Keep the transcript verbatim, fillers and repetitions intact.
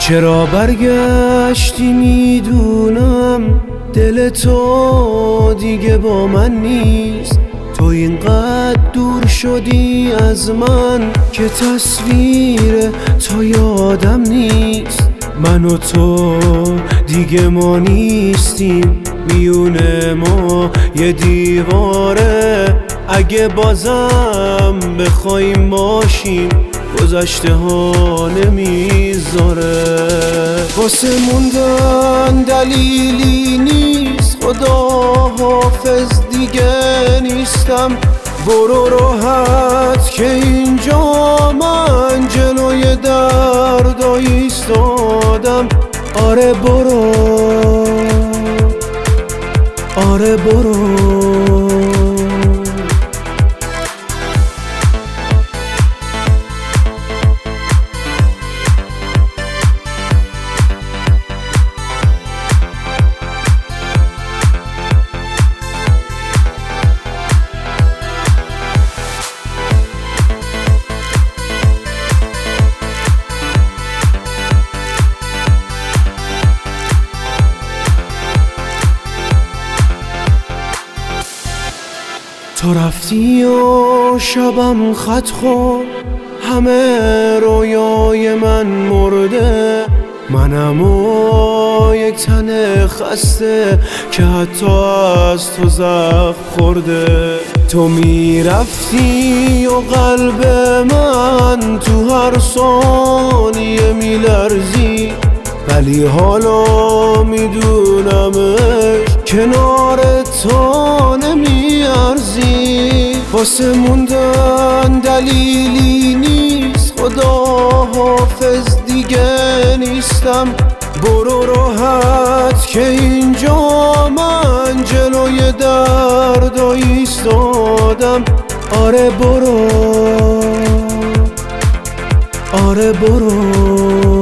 چرا برگشتی میدونم دل تو دیگه با من نیست. تو اینقدر دور شدی از من که تصویر تو یادم نیست. من و تو دیگه ما نیستیم، میونه ما یه دیواره. اگه بازم بخوایم باشیم گذشته ها نمیذاره. واسه موندن دلیلی نیست، خدا حافظ دیگه نیستم. برو راحت که اینجا من جلوی دردا ایستادم. آره برو، آره برو. تو رفتی و شبم خط خورد، همه رویای من مرده. منم و یک تن خسته که حتی از تو زخم خورده. تو میرفتی و قلب من تو هر ثانیه میلرزی، ولی حالا میدونمش کنار تو نمیارزی. واسه موندن دلیلی نیست، خدا حافظ دیگه نیستم. برو راحت که اینجا من جلوی دردا ایستادم. آره برو، آره برو.